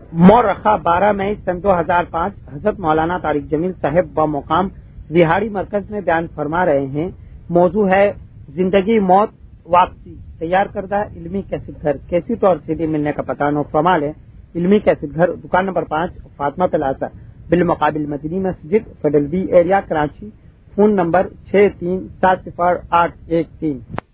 مورخہ 12 مئی سن 2005 حضرت مولانا طارق جمیل صاحب بمقام وہاڑی مرکز میں بیان فرما رہے ہیں۔ موضوع ہے زندگی موت واپسی۔ تیار کردہ علمی کیسٹ گھر، کیسٹ اور CD ملنے کا پتہ نوٹ فرما لیں۔ علمی کیسٹ گھر، دکان نمبر 5، فاطمہ پلازا، بالمقابل مدنی مسجد، federal B area, Karachi. Phone number 63700813۔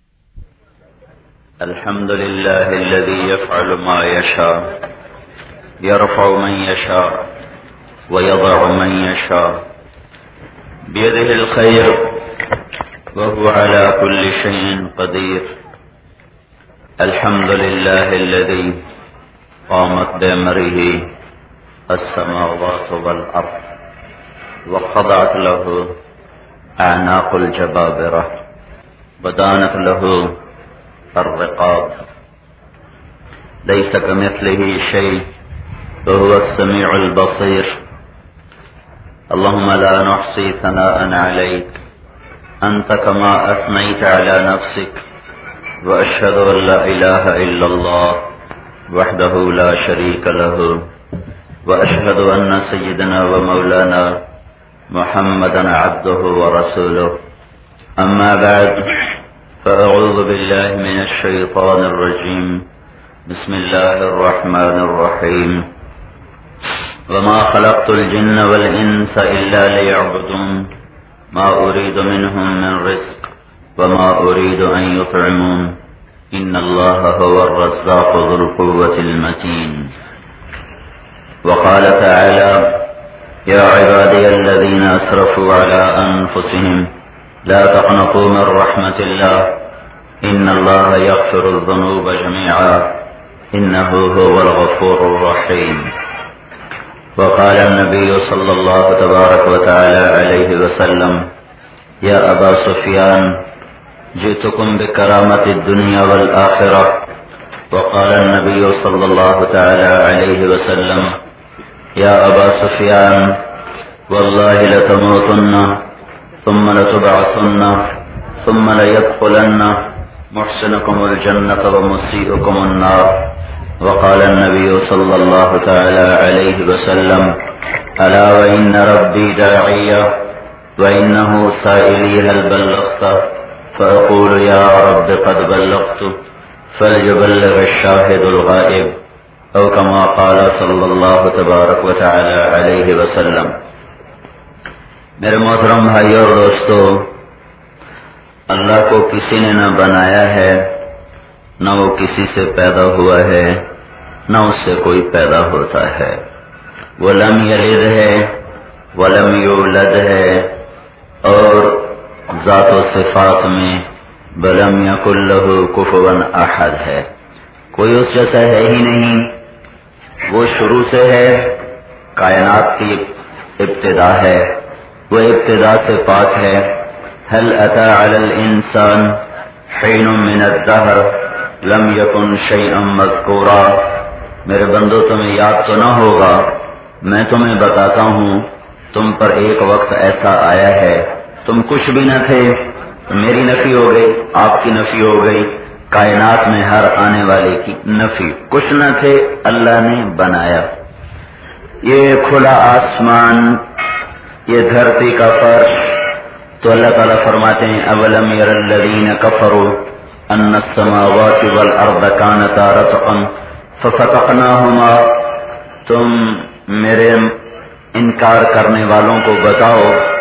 الحمد لله الذي يفعل ما يشاء، يرفع من يشاء ويضع من يشاء، بيده الخير وهو على كل شيء قدير. الحمد لله الذي قامت بأمره السماوات والأرض وخضعت له أعناق الجبابرة ودانت له الرقاب. ليس كمثله شيء وهو السميع البصير. اللهم لا نحصي ثناء عليك أنت كما أثنيت على نفسك، وأشهد أن لا إله إلا الله وحده لا شريك له، وأشهد أن سيدنا ومولانا محمدا عبده ورسوله. أما بعد، فأعوذ بالله من الشيطان الرجيم. بسم الله الرحمن الرحيم. وما خلقت الجن والإنس إلا ليعبدون ما أريد منهم من رزق وما أريد أن يطعمون إن الله هو الرزاق ذو القوة المتين. وقال تعالى: يا عبادي الذين أسرفوا على أنفسهم لا تقنطوا من رحمة الله إن الله يغفر الذنوب جميعا إنه هو الغفور الرحيم. وقال النبي صلى الله تبارك وتعالى عليه وسلم: يا أبا سفيان جئتكم بكرامة الدنيا والآخرة. وقال النبي صلى الله تعالى عليه وسلم: يا أبا سفيان والله لتموتن ثم لتبعثن ثم ليدخلن محسنكم الجنة ومسيئكم النار. وقال النبي صلى الله تعالى عليه وسلم: ألا وإن ربي داعية وإنه سائلي هل بلغت؟ فأقول يا رب قد بلغت فليبلغ الشاهد الغائب، أو كما قال صلى الله تبارك وتعالى عليه وسلم. میرے محترم بھائیو اور دوستو، اللہ کو کسی نے نہ بنایا ہے، نہ وہ کسی سے پیدا ہوا ہے، نہ اس سے کوئی پیدا ہوتا ہے. وہ لم یلد ہے، ولم یولد ہے، اور ذات و صفات میں ولم یکن لہ کفوا احد ہے. کوئی اس جیسا ہے ہی نہیں. وہ شروع سے ہے، کائنات کی ابتدا ہے، وہ ابتدا سے پاک ہے. هل أتى على الإنسان حين من الدهر لم يكن شيئا مذكورا. میرے بندو تمہیں یاد تو نہ ہوگا، میں تمہیں بتاتا ہوں، تم پر ایک وقت ایسا آیا ہے تم کچھ بھی نہ تھے. میری نفی ہو گئی، آپ کی نفی ہو گئی، کائنات میں ہر آنے والے کی نفی. کچھ نہ تھے، اللہ نے بنایا. یہ کھلا آسمان، یہ دھرتی کا فرش، تو اللہ تعالیٰ فرماتے ہیں: اولم یر الذین کفروا ان السماوات والارض کانتا رتقا ففتقناہما. تم میرے انکار کرنے والوں کو بتاؤ،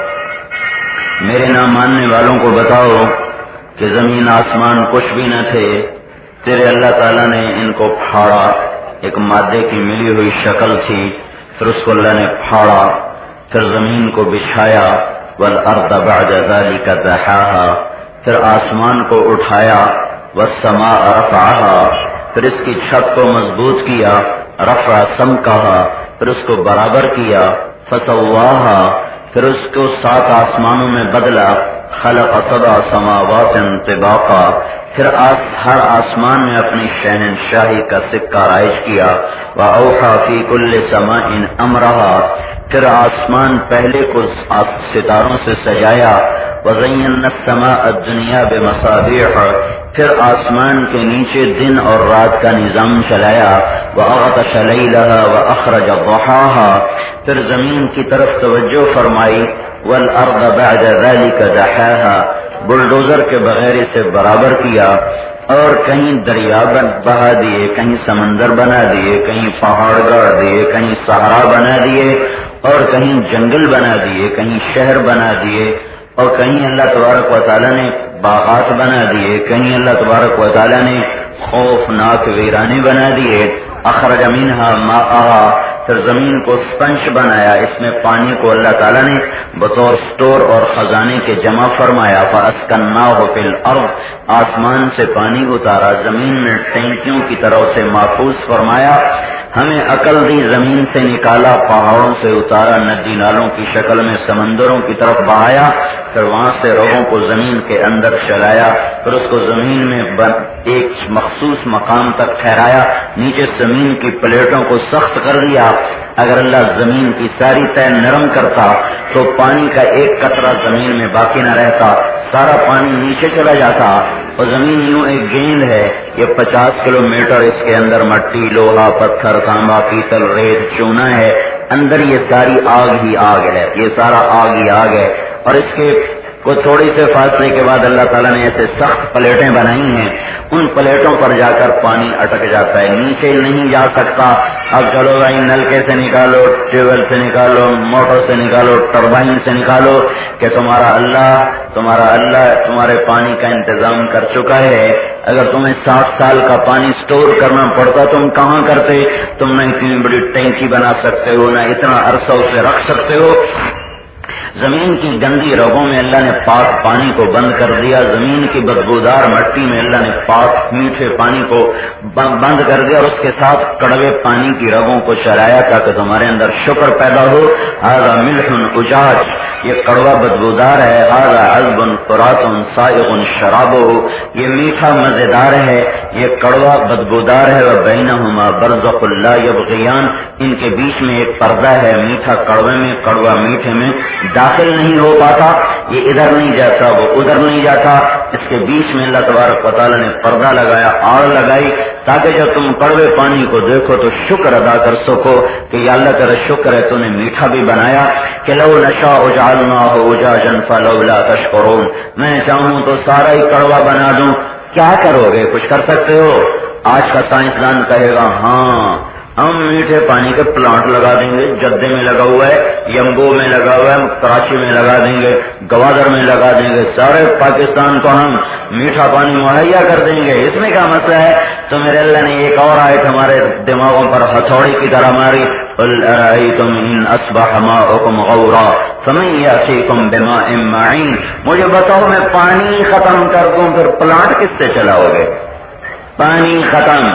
میرے نہ ماننے والوں کو بتاؤ کہ زمین آسمان کچھ بھی نہ تھے، تیرے اللہ تعالیٰ نے ان کو پھاڑا. ایک مادے کی ملی ہوئی شکل تھی، پھر اس کو اللہ نے پھاڑا، پھر زمین کو بچھایا. والارض بعد ذلك دحاها، پھر آسمان کو اٹھایا. والسماء رفعها، پھر اس کی چھت کو مضبوط کیا. رفع سمکها، پھر اس کو برابر کیا. فسواها، پھر اس کو 7 آسمانوں میں بدلا. خلق 7 سماوات طباقا، پھر ہر آسمان میں اپنی شہنشاہی کا سکہ رائج کیا. وأوحى في كل سماء أمرها، پھر آسمان پہلے کو ستاروں سے سجایا. وزينا السماء الدنيا بمصابيح، پھر آسمان کے نیچے دن اور رات کا نظام چلایا. وأغطش ليلها وأخرج ضحاها، پھر زمین کی طرف توجہ فرمائی، والأرض بعد ذلك دحاها، بلڈوزر کے بغیر اسے برابر کیا، اور کہیں دریا بہا دیے، کہیں سمندر بنا دیے، کہیں پہاڑ گاڑ دیے، کہیں صحرا بنا دیے، اور کہیں جنگل بنا دیے، کہیں شہر بنا دیے، اور کہیں اللہ تبارک و تعالیٰ نے باغات بنا دیے، کہیں اللہ تبارک و تعالیٰ نے خوفناک ویرانے بنا دیے۔ اخرج منها ماءها، پھر زمین کو سپنج بنایا، اس میں پانی کو اللہ تعالیٰ نے بطور سٹور اور خزانے کے جمع فرمایا۔ فاسکناہ فی الارض، آسمان سے پانی اتارا، زمین میں ٹینکیوں کی طرح سے محفوظ فرمایا۔ ہمیں عقل دی، زمین سے نکالا، پہاڑوں سے اتارا، ندی نالوں کی شکل میں سمندروں کی طرف بہایا، پھر وہاں سے رگوں کو زمین کے اندر چلایا، پھر اس کو زمین میں ایک مخصوص مقام تک ٹھہرایا، نیچے زمین کی پلیٹوں کو سخت کر دیا۔ اگر اللہ زمین کی ساری تہ نرم کرتا تو پانی کا ایک قطرہ زمین میں باقی نہ رہتا، سارا پانی نیچے چلا جاتا، اور زمین یوں ایک گیند ہے، یہ 50 کلومیٹر اس کے اندر مٹی، لوہا، پتھر، تانبا، پیتل، ریت، چونا ہے، اندر یہ ساری آگ ہی آگ ہے، یہ سارا آگ ہی آگ ہے، اور اس کے کو تھوڑی سے فاصلے کے بعد اللہ تعالیٰ نے ایسے سخت پلیٹیں بنائی ہیں، ان پلیٹوں پر جا کر پانی اٹک جاتا ہے، نیچے نہیں جا سکتا۔ اب چلو بھائی، نلکے سے نکالو، ٹیوب ویل سے نکالو، موٹر سے نکالو، ٹربائن سے نکالو، کہ تمہارا اللہ تمہارے پانی کا انتظام کر چکا ہے۔ اگر تمہیں 60 سال کا پانی سٹور کرنا پڑتا تم کہاں کرتے؟ تم نہ اتنی بڑی ٹینکی بنا سکتے ہو، نہ اتنا عرصہ اسے رکھ سکتے ہو۔ زمین کی گندی رگوں میں اللہ نے پاک پانی کو بند کر دیا، زمین کی بدبودار مٹی میں اللہ نے پاک میٹھے پانی کو بند کر دیا، اور اس کے ساتھ کڑوے پانی کی رگوں کو چلایا تاکہ تمہارے اندر شکر پیدا ہو۔ ھذا ملح اجاج، یہ کڑوا بدبودار ہے، ھذا عذب فرات سائغ شرابہ، یہ میٹھا مزیدار ہے، یہ کڑوا بدبودار ہے، وبینہما برزخ لا یبغیان، ان کے بیچ میں ایک پردہ ہے، میٹھا کڑوے میں، کڑوا میٹھے میں داخل نہیں ہو پاتا، یہ ادھر نہیں جاتا، وہ ادھر نہیں جاتا، اس کے بیچ میں اللہ تبارک و تعالیٰ نے پردہ لگایا، آڑ لگائی، تاکہ جب تم کڑوے پانی کو دیکھو تو شکر ادا کر سکو کہ یا اللہ تیرا شکر ہے تو نے میٹھا بھی بنایا۔ کہ لو نشاء جعلناہ اجاجا فلولا تشکرون، میں چاہوں تو سارا ہی کڑوا بنا دوں، کیا کرو گے؟ کچھ کر سکتے ہو؟ آج کا سائنسدان کہے گا ہاں ہم میٹھے پانی کے پلانٹ لگا دیں گے، جدے میں لگا ہوا ہے، یمبو میں لگا ہوا ہے، کراچی میں لگا دیں گے، گوادر میں لگا دیں گے، سارے پاکستان کو ہم میٹھا پانی مہیا کر دیں گے، اس میں کیا مسئلہ ہے؟ تو میرے اللہ نے ایک اور آیت ہمارے دماغوں پر ہتھوڑی کی طرح ماری، قل ارأیتم ان اصبح ماؤکم غورا فمن یأتیکم بماء معین، مجھے بتاؤ میں پانی ختم کر دوں پھر پلانٹ کس سے چلاؤ گے؟ پانی ختم،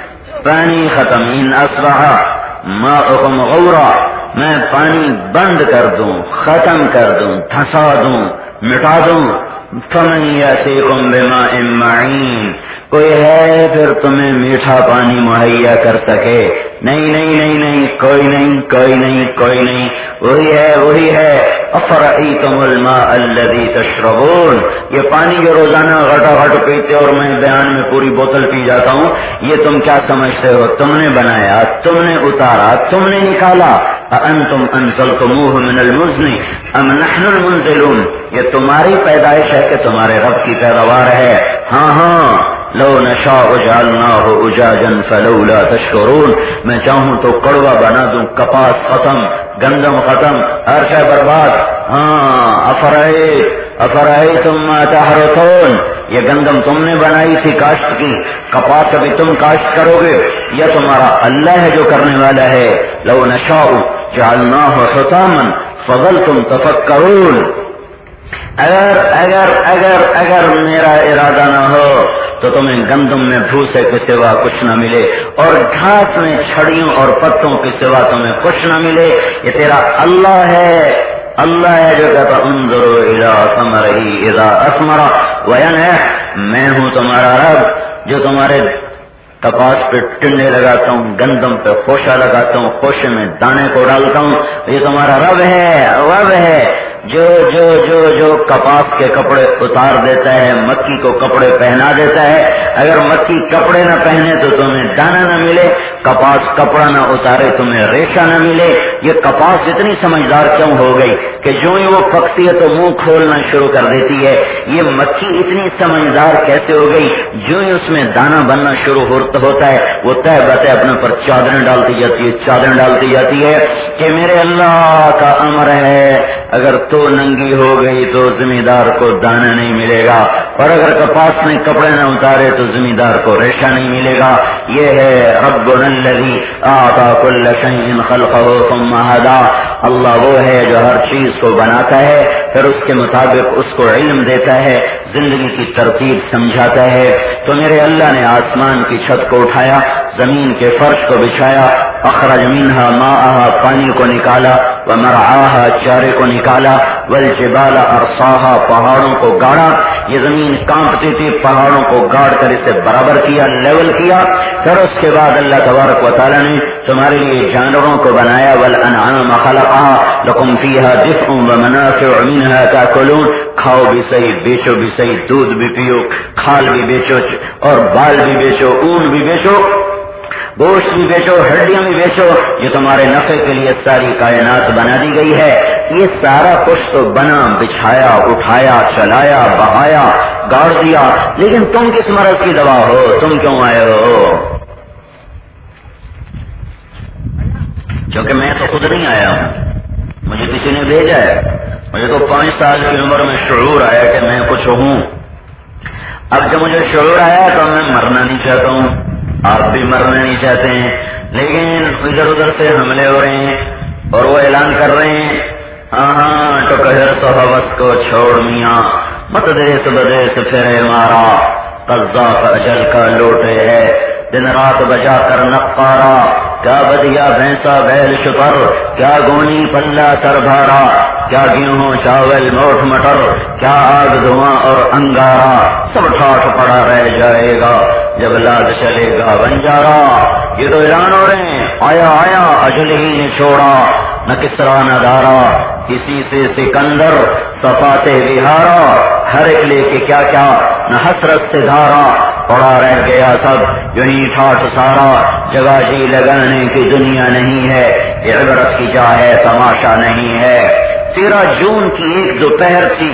ان اصبح ماؤکم غورا، میں پانی بند کر دوں، ختم کر دوں، دھسا دوں، مٹا دوں، فمن یأتیکم بماء معین، کوئی ہے پھر تمہیں میٹھا پانی مہیا کر سکے؟ نہیں نہیں نہیں نہیں، کوئی نہیں، وہی ہے۔ افرأیتم الماء الذی تشربون، یہ پانی جو روزانہ غٹا غٹ پیتے اور میں بیان میں پوری بوتل پی جاتا ہوں، یہ تم کیا سمجھتے ہو؟ تم نے بنایا، تم نے اتارا، تم نے نکالا۔ اانتم انزلتموہ من المزن ام نحن المنزلون، یہ تمہاری پیدائش ہے کہ تمہارے رب کی پیداوار ہے؟ ہاں، لو نشاء جعلناہ اجاجا فلولا تشکرون، میں چاہوں تو کڑوا بنا دوں، کپاس ختم، گندم ختم، ہر شے برباد۔ ہاں، افرأیتم ما تحرثون، یہ گندم تم نے بنائی تھی کاشت کی، کپاس ابھی تم کاشت کرو گے، یا تمہارا اللہ ہے جو کرنے والا ہے؟ لو نشاء جعلناہ حطاما فظلتم تفکرون، اگر میرا ارادہ نہ ہو تو تمہیں گندم میں بھوسے کے سوا کچھ نہ ملے، اور گھاس میں چھڑیوں اور پتوں کے سوا تمہیں کچھ نہ ملے۔ یہ تیرا اللہ ہے جو کہتا انظروا الی ثمرہ اذا اثمر وینعح، میں ہوں تمہارا رب جو تمہارے کپاس پہ ٹنڈے لگاتا ہوں، گندم پہ خوشہ لگاتا ہوں، خوشے میں دانے کو ڈالتا ہوں، یہ تمہارا رب ہے جو کپاس کے کپڑے اتار دیتا ہے، مکی کو کپڑے پہنا دیتا ہے۔ اگر مکی کپڑے نہ پہنے تو تمہیں دانا نہ ملے، کپاس کپڑا نہ اتارے تمہیں ریشہ نہ ملے. یہ کپاس اتنی سمجھدار کیوں ہو گئی کہ جو ہی وہ پکتی ہے تو منہ کھولنا شروع کر دیتی ہے؟ یہ مکھی اتنی سمجھدار کیسے ہو گئی؟ جو ہی اس میں دانا بننا شروع ہوتا ہے وہ تہ بتہ اپنے پر چادریں ڈالتی جاتی ہے کہ میرے اللہ کا امر ہے اگر تو ننگی ہو گئی تو زمیندار کو دانا نہیں ملے گا، اور اگر کپاس میں کپڑے نہ اتارے تو زمیندار کو ریشہ نہیں ملے گا. یہ ہے ربنا الذی اعطى كل شيء خلقه ثم هدى. اللہ وہ ہے جو ہر چیز کو بناتا ہے پھر اس کے مطابق اس کو علم دیتا ہے، زندگی کی ترتیب سمجھاتا ہے. تو میرے اللہ نے آسمان کی چھت کو اٹھایا، زمین کے فرش کو بچھایا، اخرج منها ماءها پانی کو نکالا، ومرعاها چارے کو نکالا، والجبال ارصاها پہاڑوں کو گاڑا. یہ زمین کانپتی تھی، پہاڑوں کو گاڑ کر اسے برابر کیا، لیول کیا. پھر اس کے بعد اللہ تبارک و تعالی نے تمہارے لیے جانوروں کو بنایا، والانعام خلقها لكم فيها دفء ومنافع منها تاكلون. کھاؤ بھی صحیح، بیچو بھی صحیح، دودھ بھی پیو، کھال بھی بیچو اور بال بھی بیچو، اون بھی بیچو، گوشت بھی بیچو، ہڈیاں بھی بیچو. یہ تمہارے نفع کے لیے ساری کائنات بنا دی گئی ہے. یہ سارا کچھ تو بنا، بچھایا، اٹھایا، چلایا، بہایا، گاڑ دیا، لیکن تم کس مرض کی دوا ہو؟ تم کیوں آئے ہو؟ کیونکہ میں تو خود نہیں آیا ہوں، مجھے کسی نے بھیجا ہے. مجھے تو 5 سال کی عمر میں شعور آیا کہ میں کچھ ہوں. اب جب مجھے شعور آیا تو میں مرنا نہیں چاہتا ہوں، آپ بھی مرنا نہیں چاہتے ہیں، لیکن ادھر ادھر سے حملے ہو رہے ہیں اور وہ اعلان کر رہے ہیں ہاں تو کہر سو حوث کو چھوڑ میاں، مت دیس بدیس پھرے مارا، قذاق اجل کا لوٹے ہے دن رات بجا کر نقارا. کیا بدیا بھینسا بیل شتر، کیا گونی پلہ سر بھارا، کیا گیہوں چاول موٹ مٹر، کیا آگ دھواں اور انگارا. سب ٹھاٹ پڑا رہ جائے گا جب لاد چلے گا بنجارا. یہ تو اعلان ہو رہے ہیں آیا آیا اجل ہی نے چھوڑا، نہ کسرا نہ دارا، اسی سے سکندر صفات بہارا. ہر ایک لے کے کیا کیا نہ حسرت سے دھارا، پڑا رہ گیا سب یہی ٹھاٹ سارا. جگہ جی لگانے کی دنیا نہیں ہے، یہ عبرت کی جا ہے تماشا نہیں ہے. 13 جون کی ایک دوپہر تھی،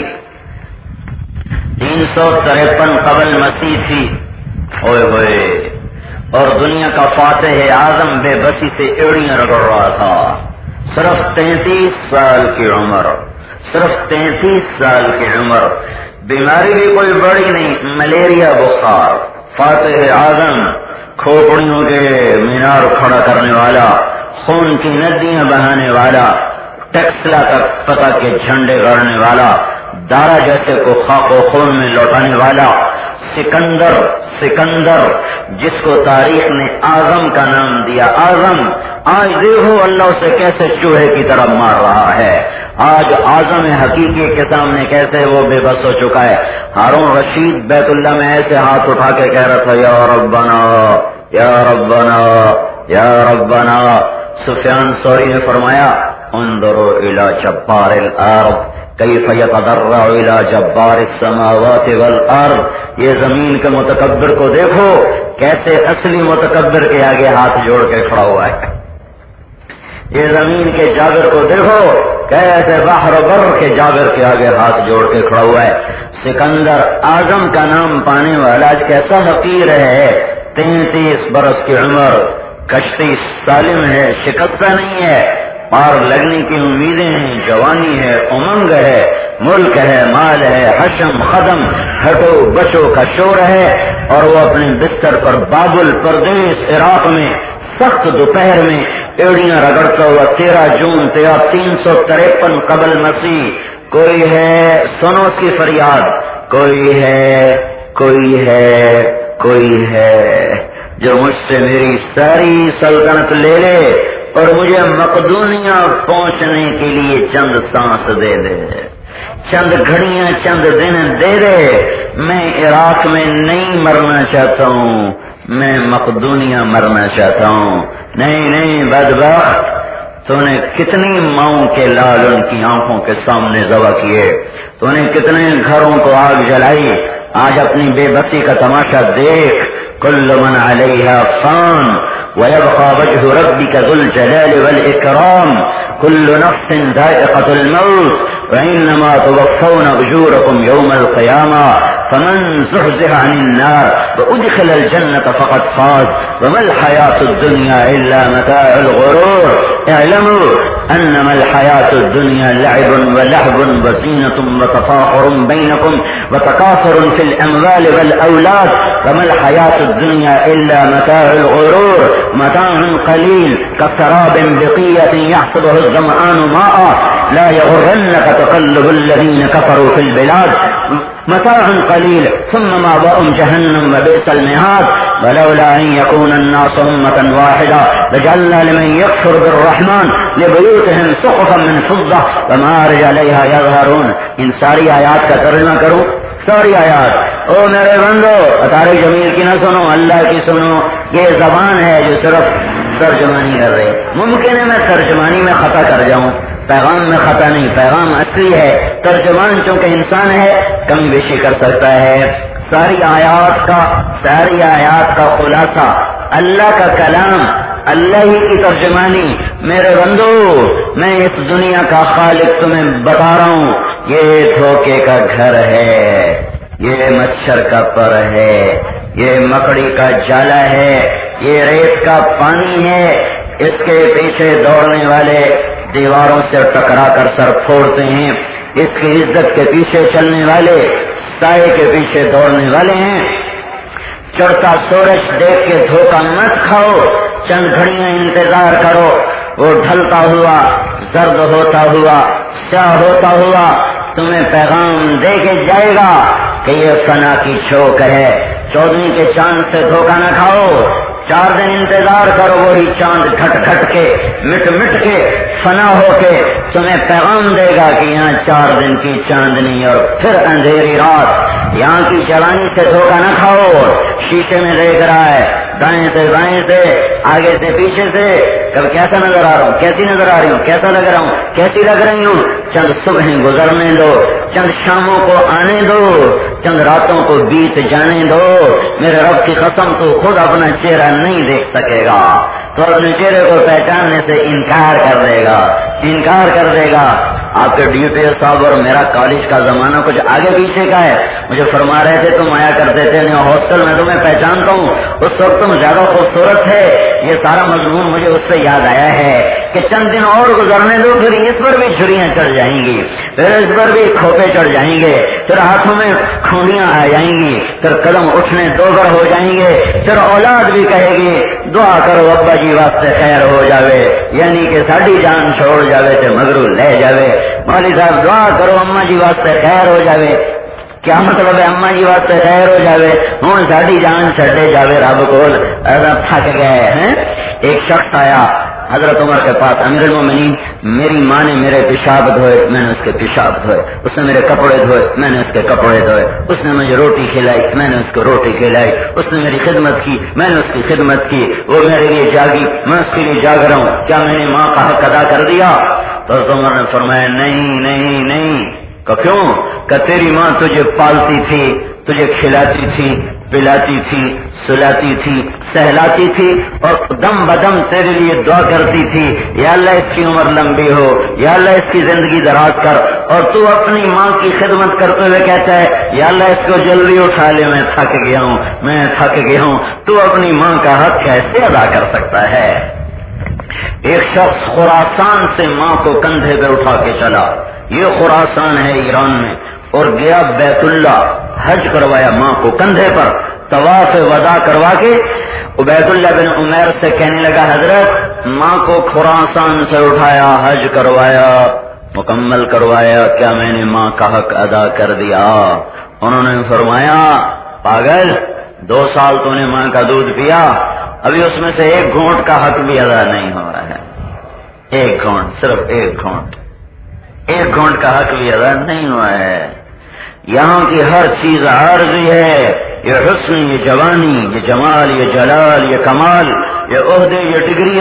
353 قبل مسیح تھی. اوئے ہوئے، اور دنیا کا فاتح اعظم بے بسی سے ایڑیاں رگڑ رہا تھا. صرف 33 سال کی عمر، صرف 33 سال کی عمر. بیماری بھی کوئی بڑی نہیں، ملیریا بخار. فاتح اعظم، کھوپڑیوں کے مینار کھڑا کرنے والا، خون کی ندیاں بہانے والا، ٹیکسلا تک فتح کے جھنڈے گاڑنے والا، دارا جیسے کو خاک و خون میں لوٹانے والا. سکندر، سکندر جس کو تاریخ نے اعظم کا نام دیا. اعظم آج دیکھو اللہ اسے کیسے چوہے کی طرح مار رہا ہے. آج اعظم حقیقی کے سامنے کیسے وہ بے بس ہو چکا ہے. ہارون رشید بیت اللہ میں ایسے ہاتھ اٹھا کے کہہ رہا تھا یا ربنا یا ربنا یا ربنا. سفیان ثوری نے فرمایا انظروا الی جبار الارض کیف یتضرع الی جبار السماوات والارض. یہ زمین کے متکبر کو دیکھو کیسے اصلی متکبر کے آگے ہاتھ جوڑ کے کھڑا ہوا ہے. یہ زمین کے جابر کو دیکھو کیسے بحر بر کے جابر کے آگے ہاتھ جوڑ کے کھڑا ہوا ہے. سکندر اعظم کا نام پانے والا آج کیسا حقیر ہے. 33 برس کی عمر، کشتی سالم ہے، شکستہ نہیں ہے، پار لگنے کی امیدیں ہیں، جوانی ہے، امنگ ہے، ملک ہے، مال ہے، حشم خدم ہٹو بچو کا شور ہے. اور وہ اپنے بستر پر بابل پردیس عراق میں سخت دوپہر میں ایڑیاں رگڑتا ہوا 13 جون 353 قبل مسیح. کوئی ہے سنو اس کی فریاد، کوئی ہے کوئی ہے کوئی ہے جو مجھ سے میری ساری سلطنت لے لے اور مجھے مقدونیہ پہنچنے کے لیے چند سانس دے دے، چند گھڑیاں چند دن دے دے. میں عراق میں نہیں مرنا چاہتا ہوں، میں مقدونیہ مرنا چاہتا ہوں. نہیں نہیں بدبخت، تو نے کتنی ماؤں کے لال ان کی آنکھوں کے سامنے ذبح کیے، تو نے کتنے گھروں کو آگ جلائی. آج اپنی بے بسی کا تماشا دیکھ. کل من علیہا فان ويبقى وجه ربك ذو الجلال والإكرام كل نفس ذائقة الموت وإنما توفون أجوركم يوم القيامة فمن زحزح عن النار وأدخل الجنة فقد فاز وما الحياة الدنيا إلا متاع الغرور اعلموا أنما الحياة الدنيا لعب ولهو وزينة وتفاخر بينكم وتكاثر في الأموال والأولاد وما الحياة الدنيا إلا متاع الغرور متاع قليل كسراب بقية يحسبه الظمآن ماء لا يغرنك تقلب الذين كفروا في البلاد متاع قليل ثم مأواهم جهنم وبئس المهاد ولولا أن يكون الناس أمة واحدة لجعلنا لمن يكفر بالرحمن لبيوتهم سقفا من فضة ومعارج عليها يظهرون. ان ساری آیات کا ترجمہ کروں. ساری آیات او میرے بندو اطارق جمیل کی نہ سنو، اللہ کی سنو. یہ زبان ہے جو صرف ترجمانی کر رہی. ممکن ہے میں ترجمانی میں خطا کر جاؤں، پیغام میں خطا نہیں، پیغام اصلی ہے. ترجمان چونکہ انسان ہے کمی بیشی کر سکتا ہے. ساری آیات کا خلاصہ اللہ کا کلام، اللہ ہی کی ترجمانی. میرے بندو میں اس دنیا کا خالق تمہیں بتا رہا ہوں، یہ دھوکے کا گھر ہے، یہ مچھر کا پر ہے، یہ مکڑی کا جالا ہے، یہ ریت کا پانی ہے. اس کے پیچھے دوڑنے والے دیواروں سے ٹکرا کر سر پھوڑتے ہیں. اس کی عزت کے پیچھے چلنے والے سائے کے پیچھے دوڑنے والے ہیں. چڑھتا سورج دیکھ کے دھوکہ مت کھاؤ، چند گھڑیاں انتظار کرو، وہ ڈھلتا ہوا، زرد ہوتا ہوا، سیاہ ہوتا ہوا تمہیں پیغام دے کے جائے گا کہ یہ فنا کی چوک ہے. 14 کے چاند سے دھوکہ نہ کھاؤ. 4 دن انتظار کرو، وہی چاند گھٹ گھٹ کے مٹ مٹ کے فنا ہو کے تمہیں پیغام دے گا کہ یہاں 4 دن کی چاندنی اور پھر اندھیری رات. یہاں کی جوانی سے دھوکہ نہ کھاؤ. شیشے میں دیکھ رہا ہے دائیں سے بائیں سے آگے سے پیچھے سے، کب کیسا نظر آ رہا ہوں، کیسی نظر آ رہی ہوں، کیسا لگ رہا ہوں، کیسی لگ رہی ہوں. چند صبحیں گزرنے دو، چند شاموں کو آنے دو، چند راتوں کو بیت جانے دو. میرے رب کی قسم تو خود اپنا چہرہ نہیں دیکھ سکے گا، تو اپنے چہرے کو پہچاننے سے انکار کر دے گا. آپ کے ڈی پی ایس صاحب اور میرا کالج کا زمانہ کچھ آگے پیچھے کا ہے. مجھے فرما رہے تھے تم آیا کرتے تھے ہاسٹل میں، تمہیں پہچانتا ہوں، اس وقت تم زیادہ خوبصورت ہے. یہ سارا مضمون مجھے اس سے یاد آیا ہے کہ چند دن اور گزرنے دو، پھر اس پر بھی چھریاں چڑھ جائیں گی، پھر اس پر بھی کھوپے چڑھ جائیں گے، پھر ہاتھوں میں کھونڈیاں آ جائیں گی، پھر قدم اٹھنے دوبر ہو جائیں گے، پھر اولاد بھی کہے گی دعا کرو ابا جی واسطے خیر ہو جاوے، یعنی کہ ساڈی جان چھوڑ جاوے تے مگرو لے جاوے. مولوی صاحب دعا کرو اما جی واسطے خیر ہو جاوے. کیا مطلب ہے اما جی واسطے خیر ہو جاوے؟ ہوں ساڈی جان چھڈے جاوے رب کول، تھک گئے ہیں. ایک شخص آیا حضرت عمر کے پاس، امیر المومنین میری ماں نے میرے پیشاب دھوئے، میں نے اس کے پیشاب دھوئے. اس نے میرے کپڑے دھوئے، میں نے اس کے کپڑے دھوئے. اس نے مجھے روٹی کھلائی، میں نے اس کو روٹی کھلائی. اس نے میری خدمت کی، میں نے اس کی خدمت کی. وہ میرے لیے جاگی، میں اس کے لیے جاگ رہا ہوں. کیا میں نے ماں کا حق ادا کر دیا؟ تو عمر نے فرمایا نہیں نہیں نہیں. کہ کیوں؟ کہ تیری ماں تجھے پالتی تھی، تجھے کھلاتی تھی، پلاتی تھی، سلاتی تھی، سہلاتی تھی، اور دم بدم تیرے لیے دعا کرتی تھی یا اللہ اس کی عمر لمبی ہو، یا اللہ اس کی زندگی دراز کر. اور تو اپنی ماں کی خدمت کرتے ہوئے کہتا ہے یا اللہ اس کو جلدی اٹھا لے، میں تھک گیا ہوں، میں تھک گیا ہوں. تو اپنی ماں کا حق کیسے ادا کر سکتا ہے؟ ایک شخص خراسان سے ماں کو کندھے پہ اٹھا کے چلا، یہ خراسان ہے ایران میں، اور گیا بیت اللہ، حج کروایا ماں کو کندھے پر، طواف وداع کروا کے عبید اللہ بن عمیر سے کہنے لگا حضرت ماں کو خراسان سے اٹھایا، حج کروایا، مکمل کروایا، کیا میں نے ماں کا حق ادا کر دیا؟ انہوں نے فرمایا پاگل، 2 سال تو نے ماں کا دودھ پیا، ابھی اس میں سے 1 گھونٹ کا حق بھی ادا نہیں ہو رہا ہے. 1 گھونٹ، صرف 1 گھونٹ کا حق بھی ادا نہیں ہوا ہے. یہاں کی ہر چیز عارضی ہے، یہ حسن، یہ جوانی، یہ جمال، یہ جلال، یہ کمال، یہ عہدے، یہ ڈگریاں،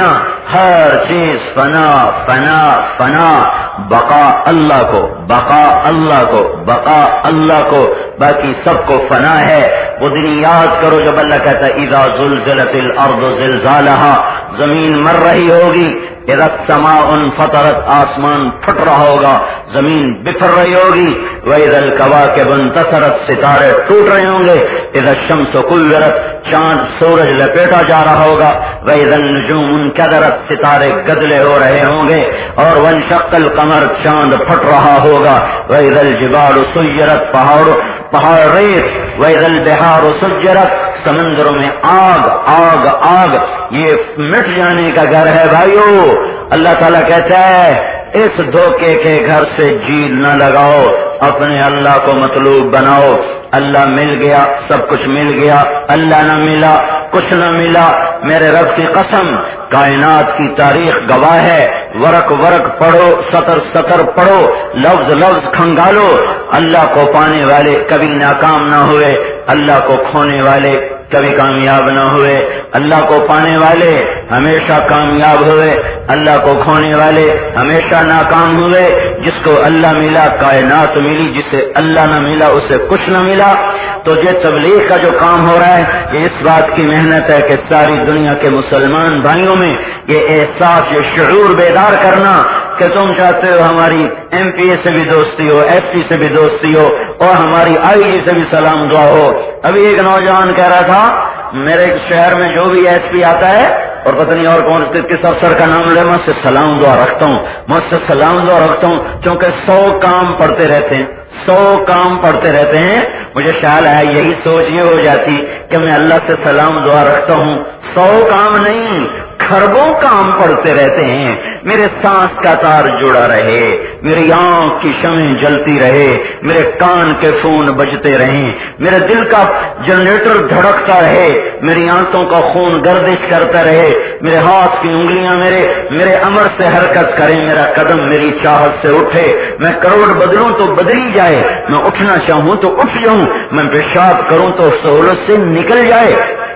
ہر چیز فنا فنا فنا، بقا اللہ کو، بقا اللہ کو، بقا اللہ کو، باقی سب کو فنا ہے۔ وہ دن یاد کرو جب اللہ کہتا ہے اذا زلزلت الارض زلزالہا، زمین مر رہی ہوگی، اذا السماء انفطرت، آسمان پھٹ رہا ہوگا، زمین بکھر رہی ہوگی، واذا الکواکب انتصرت، ستارے ٹوٹ رہے ہوں گے، اذا الشمس کورت، چاند سورج لپیٹا جا رہا ہوگا، واذا النجوم انکدرت، ستارے گدلے ہو رہے ہوں گے، اور وانشق القمر، چاند پھٹ رہا ہوگا، واذا الجبال سیرت، پہاڑ ریت، واذا البحار سجرت، سمندروں میں آگ آگ آگ، یہ مٹ جانے کا گھر ہے بھائیو۔ اللہ تعالیٰ کہتا ہے اس دھوکے کے گھر سے جیل نہ لگاؤ، اپنے اللہ کو مطلوب بناؤ۔ اللہ مل گیا، سب کچھ مل گیا، اللہ نہ ملا، کچھ نہ ملا، میرے رب کی قسم، کائنات کی تاریخ گواہ ہے، ورق ورق پڑھو، سطر سطر پڑھو، لفظ لفظ کھنگالو، اللہ کو پانے والے کبھی ناکام نہ ہوئے، اللہ کو کھونے والے کبھی کامیاب نہ ہوئے، اللہ کو پانے والے ہمیشہ کامیاب ہوئے، اللہ کو کھونے والے ہمیشہ ناکام ہوئے۔ جس کو اللہ ملا کائنات ملی، جسے اللہ نہ ملا اسے کچھ نہ ملا۔ تو یہ تبلیغ کا جو کام ہو رہا ہے یہ اس بات کی محنت ہے کہ ساری دنیا کے مسلمان بھائیوں میں یہ احساس، یہ شعور بیدار کرنا کہ تم چاہتے ہو ہماری ایم پی اے سے بھی دوستی ہو، ایس پی سے بھی دوستی ہو، اور ہماری آئی جی سے بھی سلام دعا ہو۔ ابھی ایک نوجوان کہہ رہا تھا میرے شہر میں جو بھی ایس پی آتا ہے اور پتہ نہیں اور کون کس افسر کا نام لے، میں اس سے سلام دعا رکھتا ہوں، میں اس سے سلام دعا رکھتا ہوں، کیونکہ 100 کام پڑتے رہتے ہیں، 100 کام پڑتے رہتے ہیں۔ مجھے خیال ہے یہی سوچ یہ ہو جاتی کہ میں اللہ سے سلام دعا رکھتا ہوں، 100 کام نہیں، خربوں کام پڑتے رہتے ہیں۔ میرے سانس کا تار جڑا رہے، میری آنکھ کی شمع جلتی رہے، میرے کان کے فون بجتے رہیں، میرے دل کا جنریٹر دھڑکتا رہے، میری آنتوں کا خون گردش کرتا رہے، میرے ہاتھ کی انگلیاں میرے امر سے حرکت کریں، میرا قدم میری چاہت سے اٹھے، میں کروڑ بدلوں تو بدلی جائے، میں اٹھنا چاہوں تو اٹھ جاؤں، میں پیشاب کروں تو سہولت سے نکل جائے،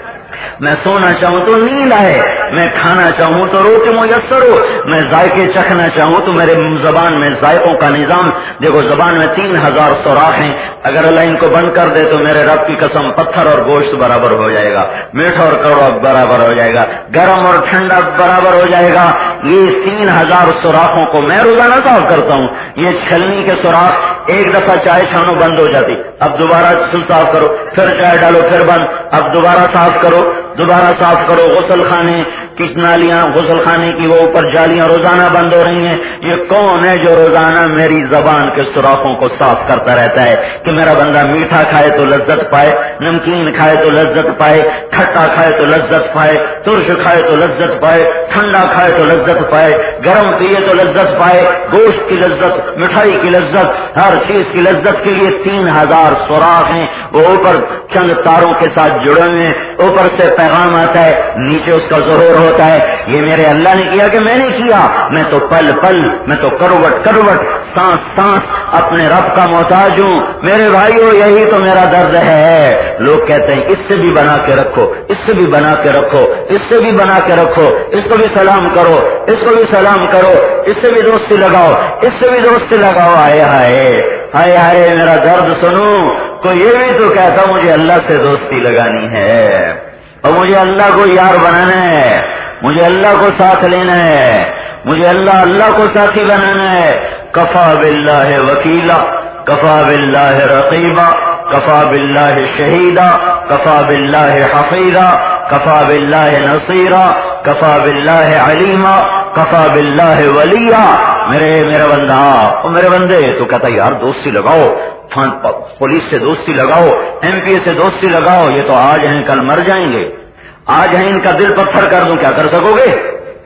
میں سونا چاہوں تو نیند آئے، میں کھانا چاہوں تو روٹی میسر ہو، میں ذائقے چکھنا چاہوں تو میرے زبان میں ذائقوں کا نظام۔ دیکھو زبان میں 3000 سوراخ ہیں، اگر اللہ ان کو بند کر دے تو میرے رب کی قسم پتھر اور گوشت برابر ہو جائے گا، میٹھا اور کڑوا برابر ہو جائے گا، گرم اور ٹھنڈا برابر ہو جائے گا۔ یہ 3000 سوراخوں کو میں روزانہ صاف کرتا ہوں۔ یہ چھلنی کے سوراخ ایک دفعہ چائے چھانو بند ہو جاتی، اب دوبارہ صاف کرو، پھر چائے ڈالو پھر بند، اب دوبارہ صاف کرو، دوبارہ صاف کرو۔ غسل خانے کی نالیاں، غسل خانے کی وہ اوپر جالیاں روزانہ بند ہو رہی ہیں۔ یہ کون ہے جو روزانہ میری زبان کے سوراخوں کو صاف کرتا رہتا ہے کہ میرا بندہ میٹھا کھائے تو لذت پائے، نمکین کھائے تو لذت پائے، کھٹا کھائے تو لذت پائے، ترش کھائے تو لذت پائے، ٹھنڈا کھائے تو لذت پائے، گرم پیے تو لذت پائے، گوشت کی لذت، مٹھائی کی لذت، ہر چیز کی لذت کے لیے 3000 سوراخ ہیں۔ وہ اوپر چند تاروں کے ساتھ جڑے ہوئے ہیں، اوپر سے پیغام آتا ہے، نیچے اس کا ظہور ہوتا ہے۔ یہ میرے اللہ نے کیا کہ میں نے کیا؟ میں تو پل پل، میں تو کروٹ کروٹ، سانس سانس اپنے رب کا محتاج ہوں۔ میرے بھائیو یہی تو میرا درد ہے۔ لوگ کہتے ہیں اس سے بھی بنا کے رکھو، اس سے بھی بنا کے رکھو، اس سے بھی بنا کے رکھو، اس کو بھی سلام کرو، اس کو بھی سلام کرو، اس سے بھی دوستی لگاؤ، اس سے بھی دوستی لگاؤ۔ ہائے ہائے ہائے ہائے میرا درد سنو۔ کوئی یہ بھی تو کہتا مجھے اللہ سے دوستی لگانی ہے اور مجھے اللہ کو یار بنانا ہے، مجھے اللہ کو ساتھ لینا ہے، مجھے اللہ کو ساتھی بنانا ہے۔ کفا باللہ وکیلا، کفا باللہ رقیبا، کفا باللہ شہیدا، کفا باللہ حفیظا، کفا باللہ نصیرا، کفا باللہ علیما، کفا باللہ ولیا۔ میرا بندہ اور میرے بندے تو کہتا یار دوستی لگاؤ، پولیس سے دوستی لگاؤ، ایم پی سے دوستی لگاؤ، یہ تو آج ہیں کل مر جائیں گے، آج ہیں ان کا دل پتھر کر دوں، کیا کر سکو گے؟